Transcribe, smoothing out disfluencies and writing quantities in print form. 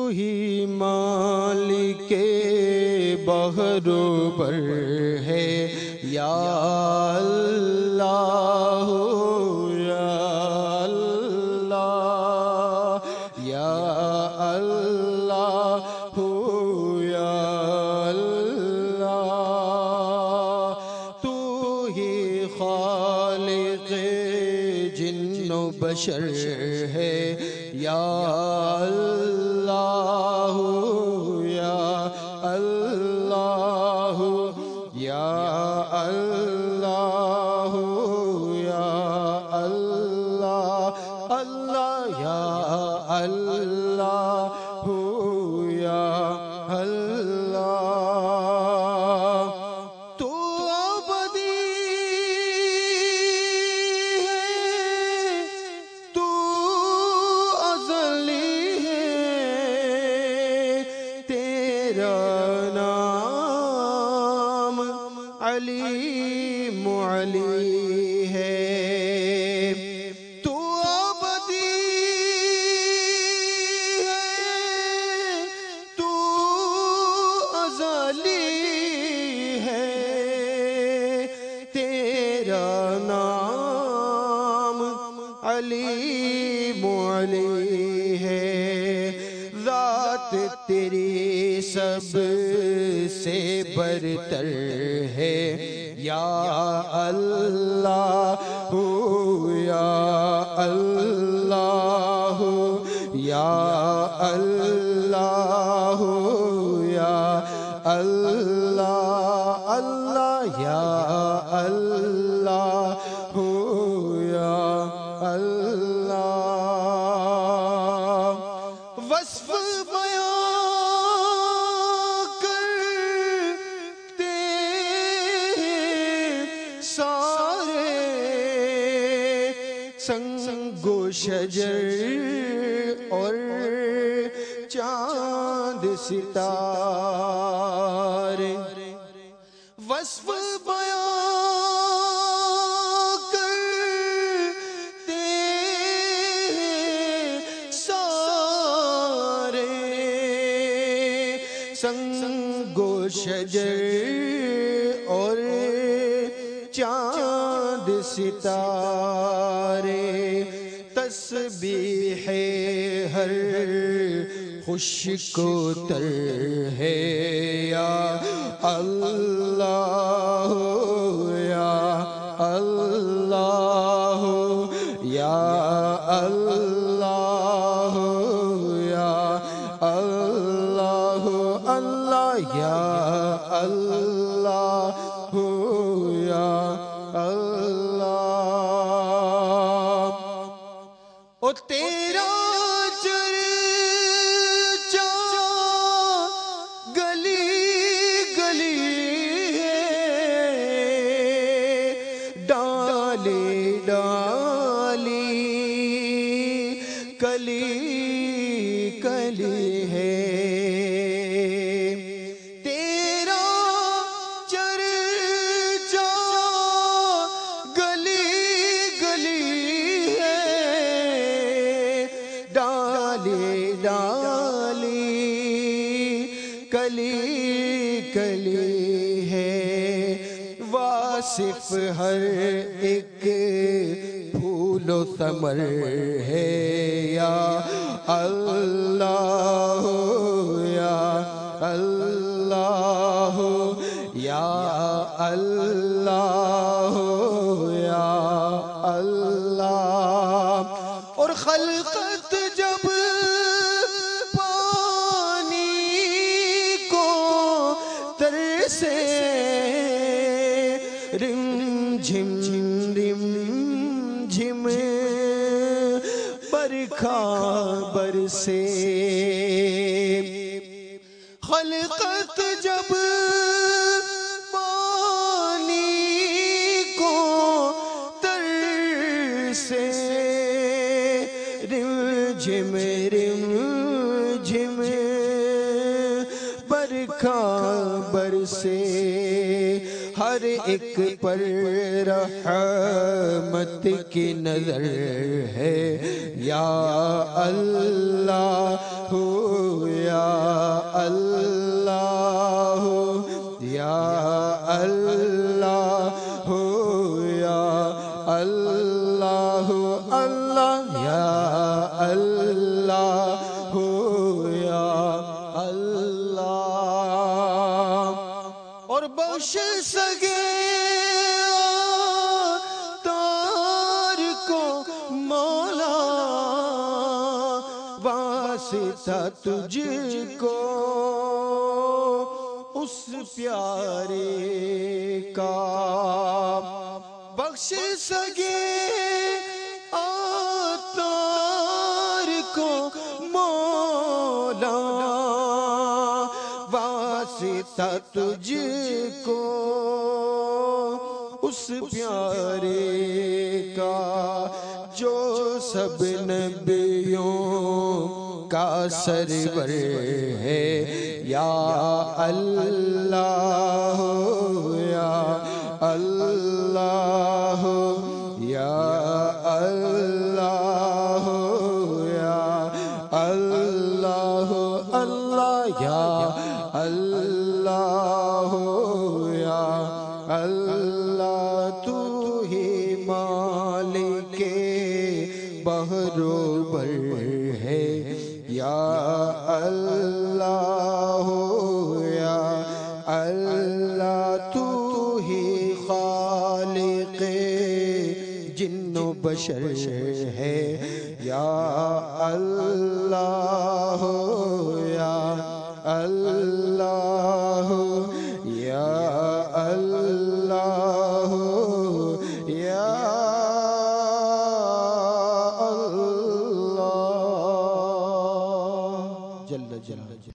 ہی مالک بحر و بر ہے یا اللہ یا اللہ یا اللہ یا اللہ تو ہی خالق جن و بشر ہے یا اللہ یا اللہ یا اللہ یا اللہ اللہ یا اللہ یا اللہ تو ابدی ہے تو ازلی ہے تیرا نام علیم علی ہے تو ابدی ہے تو ازلی ہے تیرا نام علیم علی ہے ذات تیری سب سے برتر ہے یا اللہ یا اللہ یا اللہ یا اللہ اللہ یا اللہ یا اللہ وصف بیان کرتے ہیں سارے سنگ و شجر اور چاند ستارے وصف بیان کرتے ہیں سارے سنگ و شجر اور چاند ستارے تسبیح ہر خشک و تر ہے یا اللہ یا اللہ یا اللہ یا اللہ اللہ یا اللہ یا اللہ او تیرا چرچا گلی گلی ہے ڈالی ڈالی کلی کلی ہے تیرا چرچا گلی گلی ہے ڈالی ڈالی کلی کلی ہے واصف ہر ایک پھول و ثمر ہے یا اللہ یا اللہ یا اللہ یا اللہ اور خلقت جب پانی کو ترسے رم جھم رم جھم برکھا برسے خلقت جب پانی کو ترسے رم جھم برکھا برسے ہر ایک پر رحمت کی نظر ہے یا اللہ بخش سکے تار کو مولا واسطہ تجھ کو اس پیارے کا بخش سکے آتار کو مولا واسطہ تجھ کو اس پیارے کا جو سب نبیوں کا سرور ہے یا اللہ یا اللہ یا اللہ یا اللہ اللہ یا اللہ یا اللہ تو ہی مالک بحر و بر ہے یا اللہ یا اللہ تو ہی خالق جن و بشر ہے یا اللہ یا اللہ یا اللہ یا اللہ جل جلالہ